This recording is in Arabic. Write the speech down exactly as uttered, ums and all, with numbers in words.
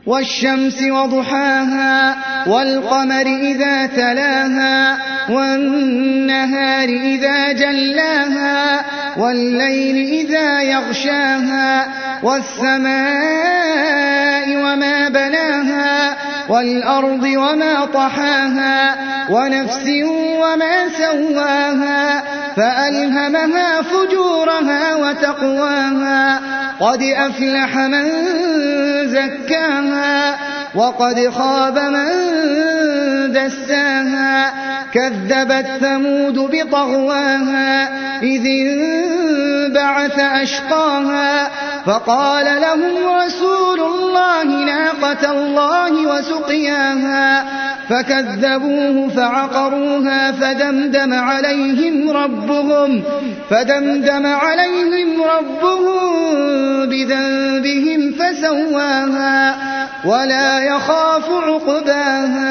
والشمس وضحاها والقمر إذا تلاها والنهار إذا جلاها والليل إذا يغشاها والسماء وما بناها والأرض وما طحاها ونفس وما سواها فألهمها فجورها وتقواها قد أفلح من زكاها وقد خاب من دساها كذبت ثمود بطغواها إذ انبعث أشقاها فقال لهم رسول الله ناقة الله وسقياها فكذبوه فعقروها فدمدم عليهم ربهم فدمدم عليهم ربهم بذنبهم فسواها ولا يخاف عقباها